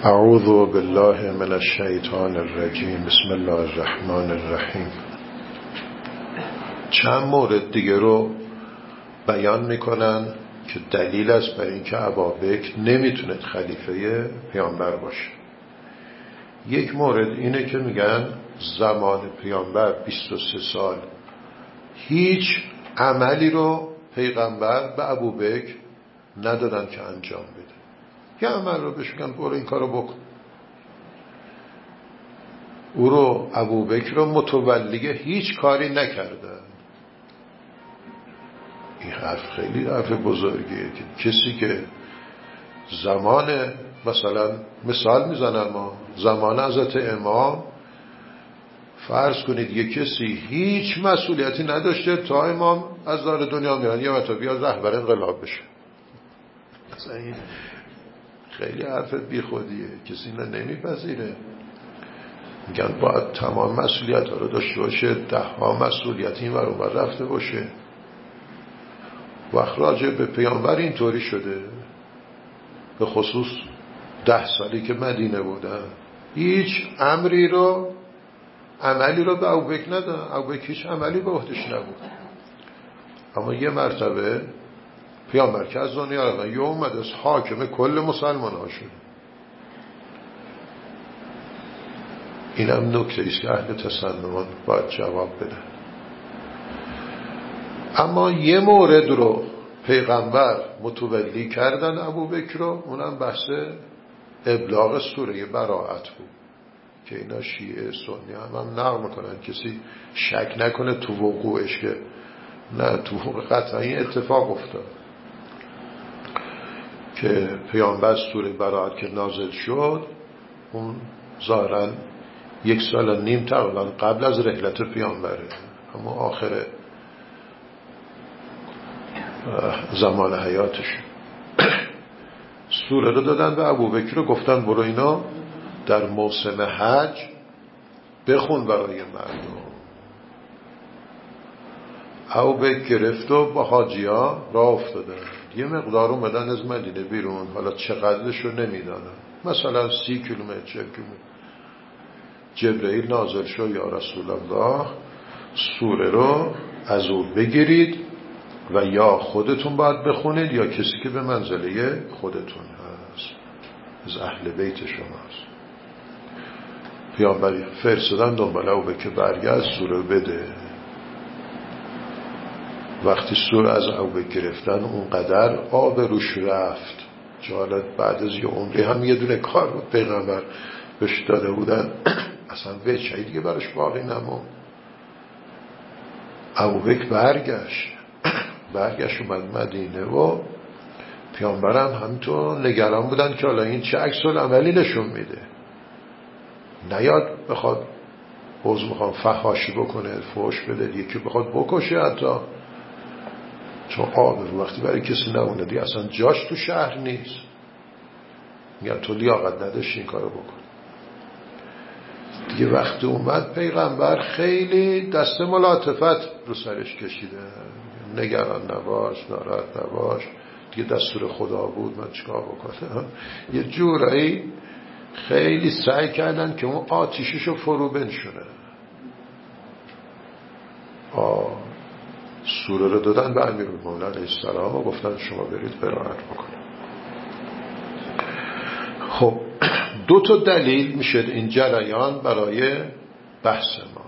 اعوذ بالله من الشیطان الرجیم. بسم الله الرحمن الرحیم. چند مورد دیگه رو بیان میکنن که دلیل است بر اینکه ابابکر نمیتونه خلیفه پیامبر باشه. یک مورد اینه که میگن زمان پیامبر 23 سال هیچ عملی رو پیغمبر به ابوبکر ندادن که انجام بده. یه عمل رو بهش میگن برو این کارو بکن. او رو ابوبکر رو متولی هیچ کاری نکردن. این حرف خیلی حرف بزرگیه که کسی که زمان مثلا مثال میزنم ما زمان حضرت امام فرض کنید یه کسی هیچ مسئولیتی نداشته تا امام از دار دنیا میرن یه مرتبه بیاد رهبر انقلاب بشه. مثلا این خیلی حرف بی خودیه، کسی اینو نمیپذیره. میگن باید تمام مسئولیت ها رو داشته باشه، 10 مسئولیت این ور اون ور رفته باشه. وقت راجع به پیامبر اینطوری شده، به خصوص 10 سالی که مدینه بودن هیچ عملی رو به ابوبکر ندادن. ابوبکر هیچ عملی به عهدش نبود. اما یه مرتبه پیامبر که از دنیا رفت یه اومد از حاکم کل مسلمان ها شد. اینم نکته ایست که اهل تسنن باید جواب بده. اما یه مورد رو پیغمبر متولی کردن ابوبکر رو، اونم بحث ابلاغ سوره براءت بود که اینا شیعه سنی هم نقل میکنن، کسی شک نکنه تو وقوعش که نه، تو وقوع قطعا این اتفاق افتاد که پیامبر سوره براءت که نازل شد اون ظاهرا 1.5 سال تقریبا قبل از رحلت پیامبره، اما آخر زمان حیاتش سوره رو دادن به ابوبکر رو، گفتن برو اینا در موسم حج بخون برای مردم. ابوبکر گرفت و با حاجیا راه افتادن. یه مقدار اومدن از مدینه بیرون، حالا چقدرش رو نمیدانم، مثلا 30 کیلومتر 40 کیلومتر. جبرئیل نازل شد یا رسول الله سوره رو از او بگیرید و یا خودتون باید بخونید یا کسی که به منزله خودتون هست از اهل بیت شماست. پیامبر فرستادن دنبال ابوبکر برگشت سوره بده. وقتی سوره از ابوبکر گرفتن اونقدر آب روش رفت. جالب بعد از یه عمری هم یه دونه کار بود پیغمبر بهش داده بودن اصلا وجهی دیگه براش باقی نموند. ابوبکر برگشت اومد مدینه و پیامبرم همینطور نگران بودن که حالا این چه عکس العملی نشون میده، نیاد بخواد میخوام فحاشی بکنه، فحش بده، یکی بخواد بکشه حتی، چون آبرو وقتی برای کسی نمونه دیگه اصلا جاش تو شهر نیست. میگن تو لیاقت نداشتی این کارو بکن. دیگه وقتی اومد پیغمبر خیلی دست ملاطفت رو سرش کشیده، نگران نباش، ناراحت نباش، دیگه دستور خدا بود، من چیکار بکنم. یه جورایی خیلی سعی کردن که اون آتیششو فرو بنشونه. سوره رو دادن به امیرالمومنین علیه السلام و گفتن شما برید براءت بکنید. خب 2 دلیل میشه این جریان برای بحث ما.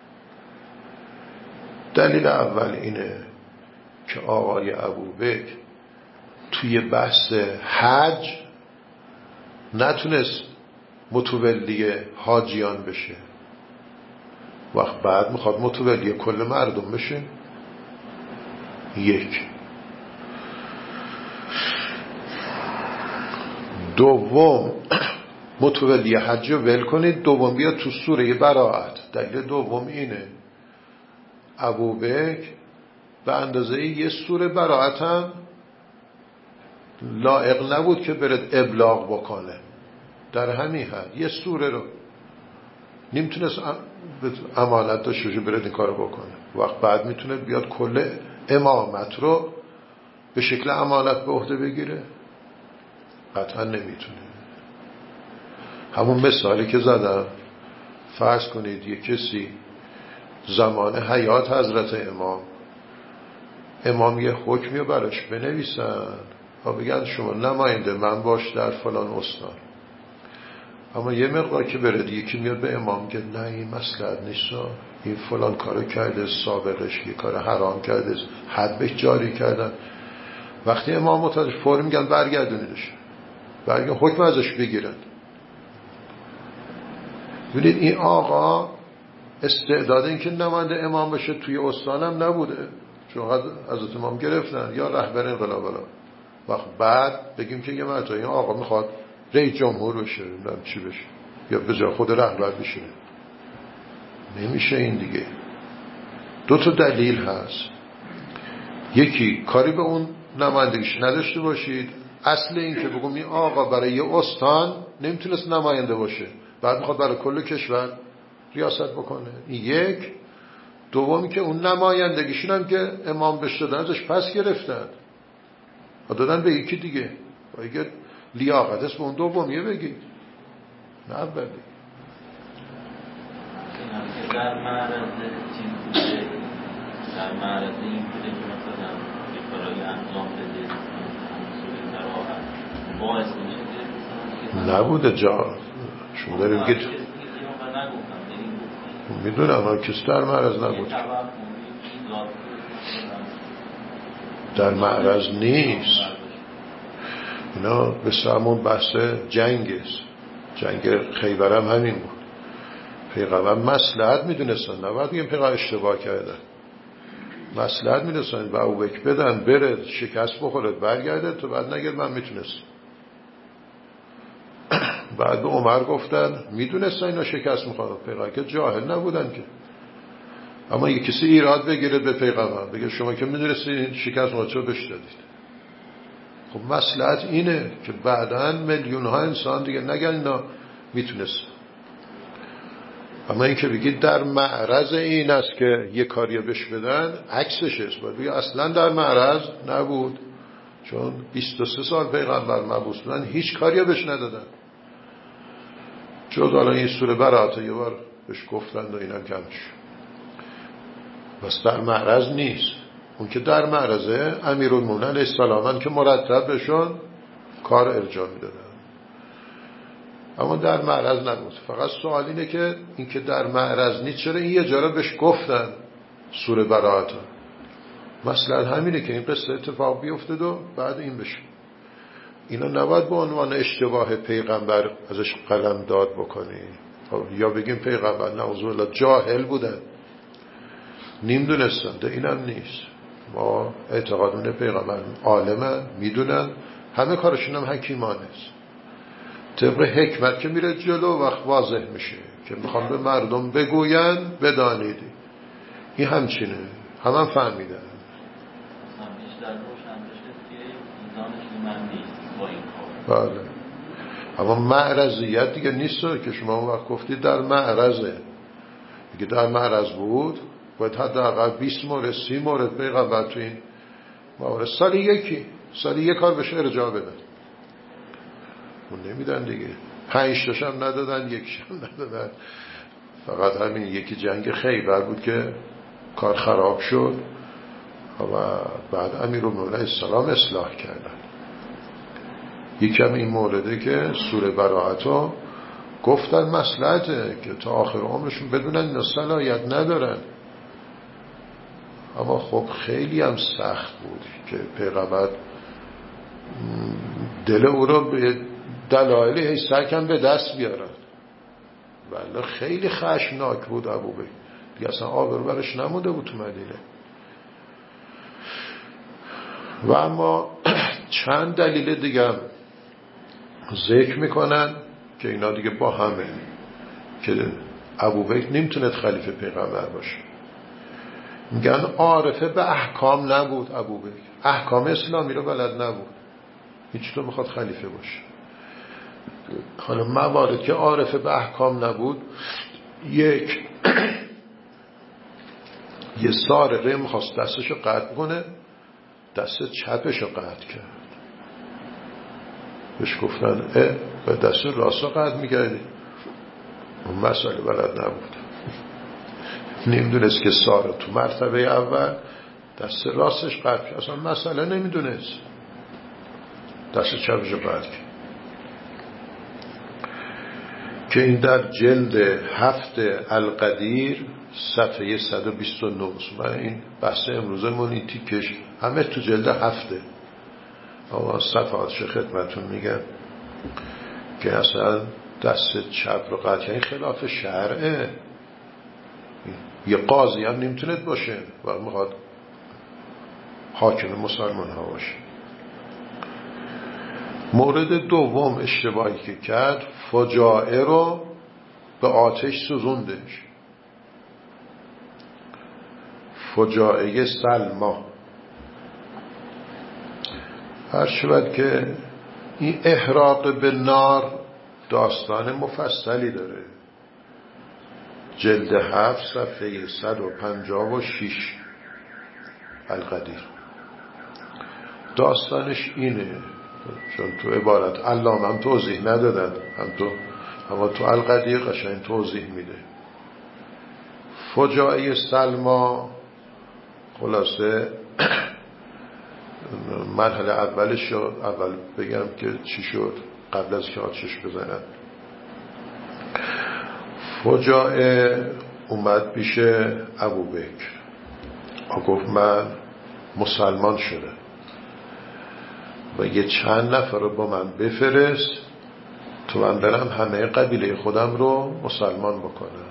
دلیل اول اینه که آقای ابوبکر توی بحث حج نتونست متولی حاجیان بشه، وقت بعد میخواد متولی کل مردم بشه. یک. دوم متولی حج رو ول کنید، دوم بیاد تو سوره براءت. دلیل دوم اینه ابوبکر به اندازه یه سوره براءت هم لایق نبود که برد ابلاغ بکنه. در همین حد یه سوره رو نمیتونست امانت داشته باشه برد این کارو بکنه. وقت بعد میتونه بیاد کل امامت رو به شکل امانت به عهده بگیره؟ قطعا نمیتونه. همون مثالی که زدم، فرض کنید یک کسی زمان حیات حضرت امام یه حکمی رو براش بنویسن و بگن شما نماینده من باش در فلان استان، اما یه مقدار که برد یکی میاد به امام که نه این مصلحت نیست، این فلان کارو کرده، سابقش یه کار حرام کرده، حد بهش جاری کردن. وقتی امام متوجه فوری میگن برگردونیدش، حکم ازش بگیرن. ببینید این آقا استعداد این که نماینده امام بشه توی استانم نبوده، چون حضرت امام گرفتن یا رهبر انقلاب. وقت بعد بگیم که یه مرتبه این آقا میخواد رئیس جمهور بشه، نمیدونم چی بشه، یا به جای خود رهبر بشه، نمیشه این دیگه. دو تا دلیل هست. یکی کاری به اون نمایندگیش نداشته باشید، اصل این که بگم این آقا برای یه استان نمیتونست نماینده باشه، بعد میخواد برای کل کشور ریاست بکنه. این یک. دومی که اون نمایندگیشون هم که امام بهش دادن ازش پس گرفتن و دادن به یکی دیگه. و اگه لیاقت است به اون دومیه بگید، نه اولی. در معرض چیز بوده، در معرض این بوده که مثلا یه کارایی انجام بده مسئول براحت باعث میشه که نبوده جا شما داریم بگید میدونم اما کسی در معرض نبود، در معرض نیست. اینا به همون بحث جنگ است. جنگ خیبر هم همین بود. پیغمبر مصلحت میدونستن، نباید بگیم پیغمبر اشتباه کردن، مصلحت میدونستن و ابوبکر بدن بره شکست بخوره برگرده تو بعد نگید من میتونستم. بعد به عمر گفتن میدونستن اینا شکست میخواد، پیغمبر که جاهل نبودن که. اما یک کسی ایراد بگیره به پیغمبر بگه شما که میدونستین شکست میخواد چرا بهش دادید؟ خب مصلحت اینه که بعداً میلیون ها انسان دیگه نگن اینا میتونست. اما این که بگید در معرض این است که یه کاری بهش بدن، عکسش است. باید بگید اصلا در معرض نبود، چون 23 سال پیغمبر مبعوث بودن هیچ کاری بهش ندادن، جز الان این سوره برات یه بار بهش گفتند و اینم کم شد. بس در معرض نیست. اون که در معرضه امیرالمومنین علیه السلام که مرتب بهشون کار ارجاع میدادن، اما در معرض نبود. فقط سوال اینه که این که در معرض نیست چرا این یه جا بهش گفتن سوره براءت؟ مثلا همینه که این قصه اتفاق بیفتد و بعد این بشه. اینا نباید به عنوان اشتباه پیغمبر ازش قلم داد بکنی یا بگیم پیغمبر نعوذ بالله جاهل بودن نمیدونستن. ده اینم نیست. ما اعتقادمون پیغمبر عالمن، میدونن، همه کارشون هم حکیمانه است. طبق حکمت که میره جلو وقت واضح میشه که میخوام به مردم بگوین بدانید. این همچینه هم فهمیدن. بله. اما معرضیت دیگه نیست که شما اون وقت گفتید در معرضه. دیگه در معرض بود باید حداقل 20 مورد 30 مورد پیغمبر تو این مورد سالی یک کار بشه ارجاع بدن. اون نمیدن دیگه. 5 تاشم ندادن، یکیشم ندادن. فقط همین یکی جنگ خیبر بود که کار خراب شد و بعد امیرالمومنین علیه السلام اصلاح کردن. یکم این مورده که سوره براءت گفتن مصلحته که تا آخر عمرشون بدونن اینا صلاحیت ندارن. اما خب خیلی هم سخت بود که پیغمبر دل او رو به دلایل سرکن به دست بیارن. ولی خیلی خشمناک بود ابوبکر، دیگه اصلا آبرو برش نمونده بود تو مدینه. و اما چند دلیل دیگه هم ذکر میکنن که اینا دیگه با همه که ابوبکر نمیتونه خلیفه پیغمبر باشه. میگن عارفه به احکام نبود ابوبکر، احکام اسلامی رو بلد نبود، هیچ تو میخواد خلیفه باشه. حالا موارد که عارفه به احکام نبود، یک یه سارقه میخواست دستشو قطع کنه، دست چپشو قطع کرد. بهش گفتن به دست راست قد میکردی. اون مسئله بلد نبود، نمیدونست که سارا تو مرتبه اول دست راستش قد کرد، اصلا مسئله نمیدونست، دست چپش قد کرد. که این در جلد 7 القدیر صفحه 129. من این بحث امروزمون این تیکش همه تو جلد 7. اما صفحاتش خدمتون میگم که اصلا دست چپ رو قطع کنی خلاف شرعه. یه قاضی هم نمیتونه باشه و میخواد حاکم مسلمان ها باشه. مورد دوم اشتباهی که کرد، فجائع رو به آتش سوزوندش. فجائع سلما هر شود که این احراق به نار داستان مفصلی داره. جلد 7 صفحه 156 القدیر. داستانش اینه، چون تو عبارت علامه هم توضیح ندادن، اما تو القدیر قشنگ توضیح میده. فجائع سلما خلاصه مرحله اولش شد. اول بگم که چی شد قبل از که آتشش بزنن. فجائع اومد پیش ابوبکر، گفت من مسلمان شده و یه چند نفر رو با من بفرست تو من برم همه قبیله خودم رو مسلمان بکنم.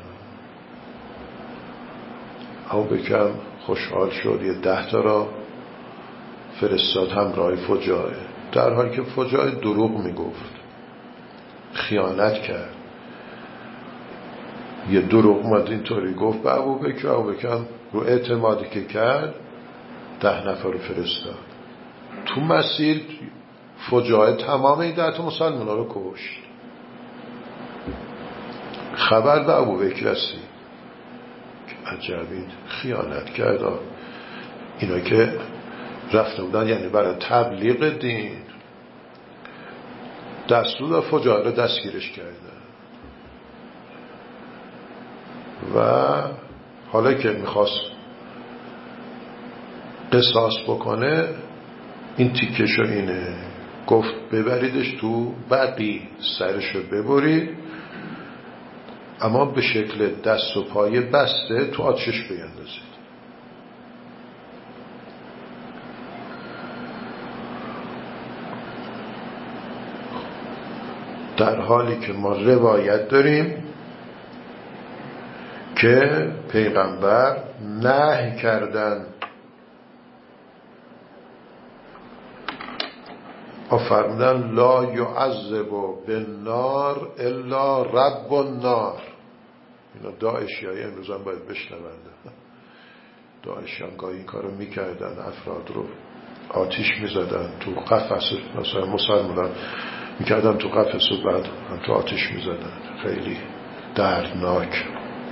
ابوبکر خوشحال شد، یه 10 تا را فرستاد همراه فجائع، در حالی که فجائع دروغ میگفت، خیانت کرد. یه دروغ اومد اینطوری گفت به ابوبکر. ابوبکر رو اعتمادی که کرد 10 نفر رو فرستاد. تو مسیر فجائع تمام این 10 تا مسلمان ها رو کشت. خبر به ابوبکر رسید که عجب این خیانت کرد. اینا که رفته بودن یعنی برای تبلیغ دین، دستور فجائع رو دستگیرش کردن و حالا که میخواست قصاص بکنه این تیکشو اینه، گفت ببریدش تو بقی، سرشو ببرید اما به شکل دست و پای بسته تو آتشش بیندازید. در حالی که ما روایت داریم که پیغمبر نهی کردن، فرمودن لا یعذب بالنار الا رب النار. اینا داعشیای امروز هم باید بشنونده. داعشی هم گاهی این کارو میکردن، افراد رو آتیش میزدن تو قفس، مثلا مسلمان میکردن تو قفس و بعد هم تو آتیش میزدن. خیلی دردناک.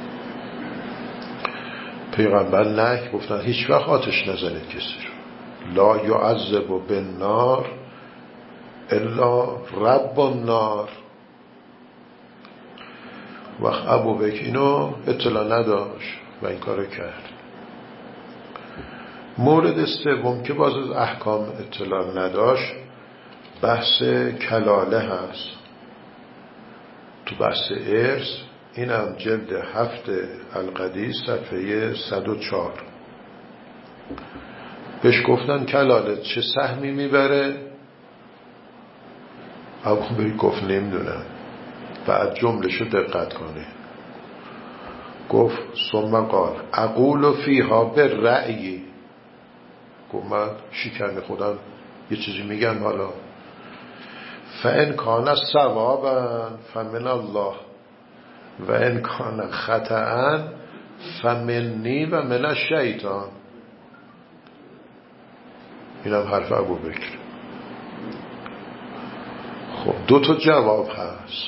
پیغمبر نه، گفتن هیچ وقت آتش نزنید کسی رو. لا یعذب بالنار الا رب النار. وقت ابوبکر اینو اطلاع نداشت و این کارو کرد. مورد سوم که باز از احکام اطلاع نداشت بحث کلاله هست. تو بحث ارث اینم جلد 7 القدیر صفحه 104 بهش گفتن کلاله چه سهمی میبره؟ ابوبکر گفت نمیدونم. بعد جملهشو دقت کنی، گفت ثم قال اقول فیها بالرأی. گفت من شکم خودم یه چیزی میگم، حالا فان کان ثوابا فمن الله و ان کان خطأ فمنی و من الشیطان. اینم حرف ابوبکر. خب 2 تا جواب هست.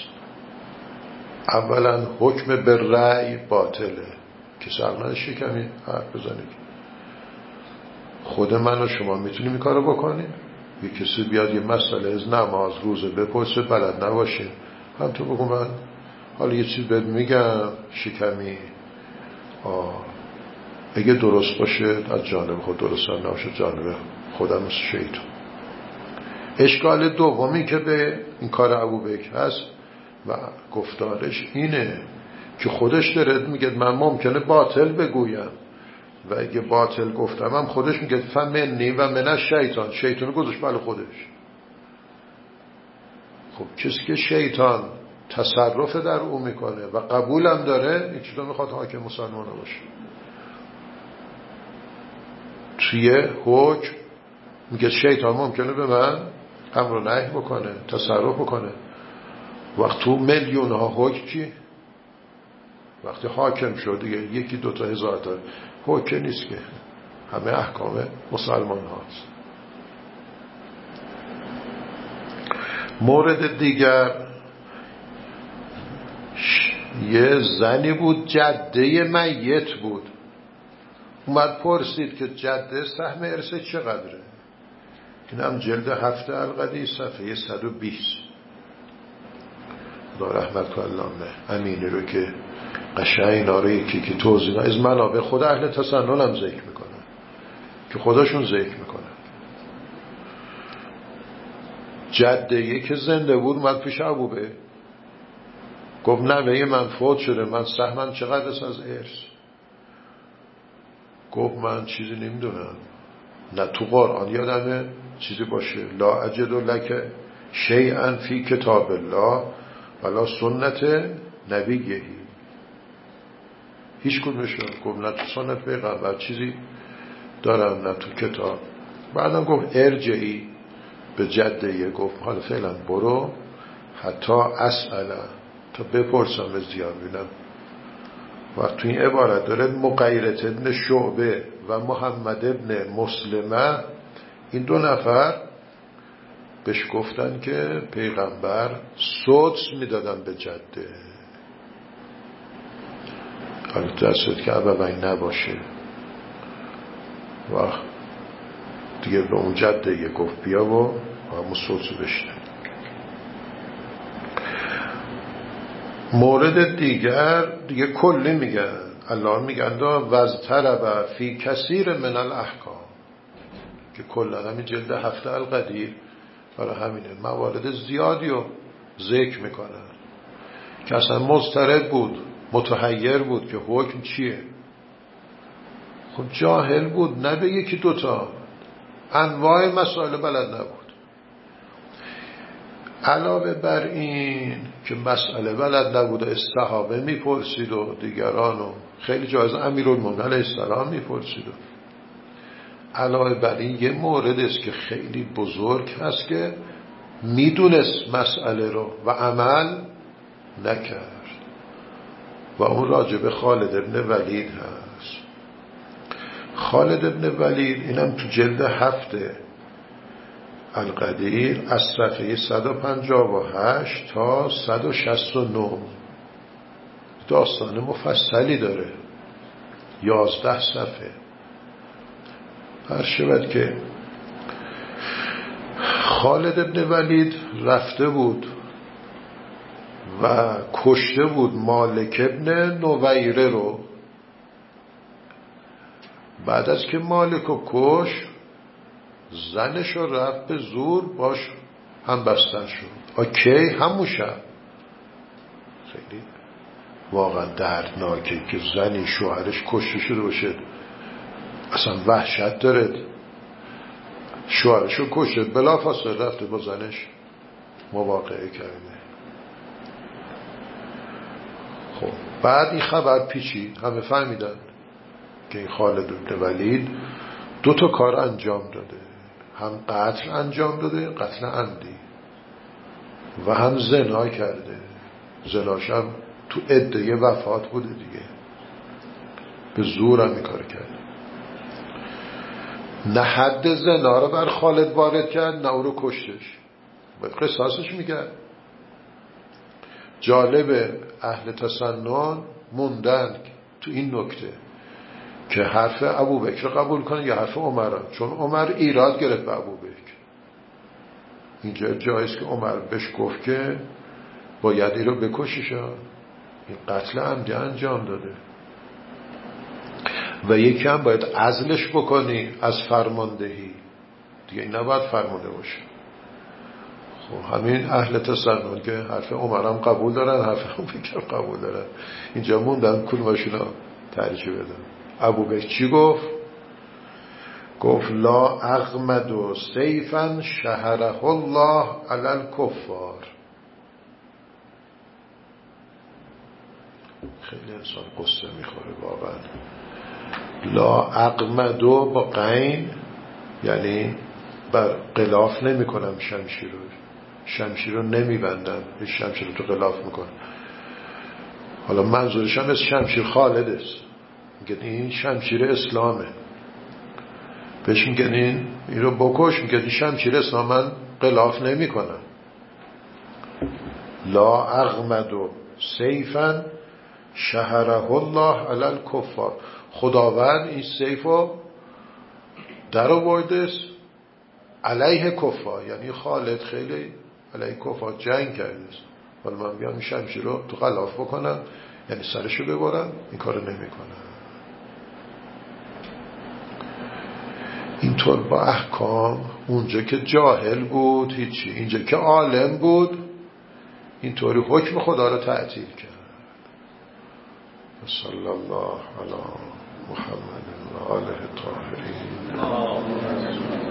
اولا حکم به رأی باطله، که سرمن شکمی حرف بزنید. خود من و شما میتونیم این کارو بکنیم؟ یه کسی بیاد یه مسئله از نماز روزه بپرسه بلد نباشه، هم تو بگو من حالا یه چیز بهت میگم شکمی اگه درست باشه از جانب خود، درست هم نباشه جانب خودم مثل شیطان. اشکال دومی که به این کار ابوبکر هست و گفتارش اینه که خودش داره میگه من ممکنه باطل بگویم و اگه باطل گفتم هم خودش میگه فمنی و من الشیطان، شیطان گذاشت بله خودش. خب کسی که شیطان تصرف در او میکنه و قبولم داره، این چطور میخواد حاکم مسلمان باشه؟ توی حکم میگه شیطان ممکنه به من امر و نهی بکنه، تصرف بکنه. وقت تو میلیون ها حکم چی؟ وقتی حاکم شد دیگه یکی دو تا هزار تا حکم نیست که، همه احکام مسلمان هاست. مورد دیگر یه زنی بود جده میت بود، اومد پرسید که جده سهم ارث چقدره؟ این هم جلد 7 القدی صفحه 120 دا رحمت الله امینی رو که قشنگ ناره یکی که توضیح از منابع خود اهل تسنن هم ذکر میکنن که خودشون ذکر میکنن. جده که زنده بود اومد پیش ابوبکر گفت نوه من فوت شده، من سهمم چقدر است از ارث؟ گفت من چیزی نمیدونم، نه تو قرآن یادمه چیزی باشه، لا اجد لک شیئا فی کتاب الله ولا سنت نبیه، هیچ کدومش. گفت نه تو سنت پیغمبر چیزی دارم نه تو کتاب. بعدم گفت ارجعی به جده، گفت حالا فعلا برو حتی اسئله تا بپرسم از زیاد بینم. وقت تو این عبارت داره مغیرت ابن شعبه و محمد ابن مسلمه، این دو نفر بهش گفتن که پیغمبر سدس میدادن به جده، حالا دستت که ابوین نباشه. وقت دیگه به اون جده گفت بیا و همون سدس بشنه. مورد دیگه کلی میگن، الله میگن وزترب فی کثیر من الاحکام، که کلا همین جلد 7 القدیر برای همینه موارد زیادی رو ذکر میکنن که اصلا مضطرب بود، متحیر بود که حکم چیه. خب جاهل بود، نه به یکی دوتا، انواع مسائل بلد نبود. علاوه بر این که مسئله بلد نبود و استحابه میپرسید و دیگران و خیلی جایز امیرالمومنین علیه السلام میپرسید و علاوه بر این یه مورد است که خیلی بزرگ هست که میدونست مسئله رو و عمل نکرد و اون راجب خالد ابن ولید هست. خالد ابن ولید اینم تو جلد 7 القدیر از صفحه 158 تا 169 داستان مفصلی داره، 11 صفحه. هر شود که خالد ابن ولید رفته بود و کشته بود مالک ابن نویره رو. بعد از که مالک رو کش، زنش رو رفت به زور باش هم بستن شد. کی همون شب. خیلی واقعا دردناکه که زنی شوهرش کشته شده باشه، اصلا وحشت داره. شوهرش رو کشته بلافاصله رفته با زنش مواقعه کرده. خب بعد این خبر پیچید، همه فهمیدن که این خالد بن ولید 2 تا کار انجام داده، هم قتل انجام داده، قتل عمدی، و هم زنا کرده. زناش هم تو عده وفات بوده دیگه، به زور هم این کار کرده. نه حد زنا رو بر خالد وارد کرد، نه او رو کشتش، باید قصاصش میکرد. جالب اهل تسنن موندن تو این نکته که حرف ابوبکر قبول کنه یا حرف عمر، چون عمر ایراد گرفت به ابوبکر. اینجا جاییست که عمر بهش گفت که باید این رو بکشیش، این قتل عمدی انجام داده و یکی هم باید عزلش بکنی از فرماندهی دیگه، این نباید فرمانده باشه. خب همین اهل تسنن که حرف عمرم قبول دارن، حرف هم فکر قبول دارن، اینجا موندن کلماشونا ترجیح بدن. ابو بکر چی گفت؟ گفت لا اغمد سیفا شهره الله علی الکفار. خیلی انسان قصه میخوره واقعا. لا اغمدو با غین یعنی بر غلاف نمی کنم شمشیر رو نمی بندم، شمشیر رو تو غلاف میکنم. حالا منظورش هم از شمشیر خالد است، میگه این شمشیر اسلامه، بهش میگه این رو بکش، میگه این شمشیر اسلام من غلاف نمی کنم. لا اغمدو سیفا شهره الله علی الکفار. خداوند این سیف رو در آورده علیه کفار، یعنی خالد خیلی علیه کفار جنگ کرده است، ولی من بیام این شمشیر رو تو غلاف بکنم یعنی سرشو ببرم، این کارو نمی کنم. اینطور با احکام اونجا که جاهل بود هیچی، اینجا که عالم بود اینطوری حکم خدا رو تعطیل کرد. صلی الله علی محمد و آله الطاهرین.